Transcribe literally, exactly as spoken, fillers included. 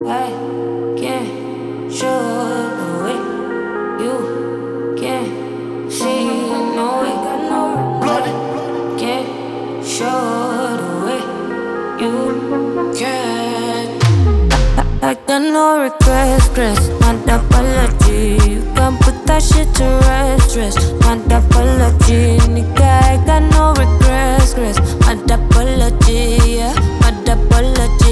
I can't show the way you can see. No way, got no bloody. Can't show the way you can. I, I got no regrets, stress, not apology. You can put that shit to rest, rest, not apology. Nigga, I got no regrets, stress, not apology, yeah, not apology.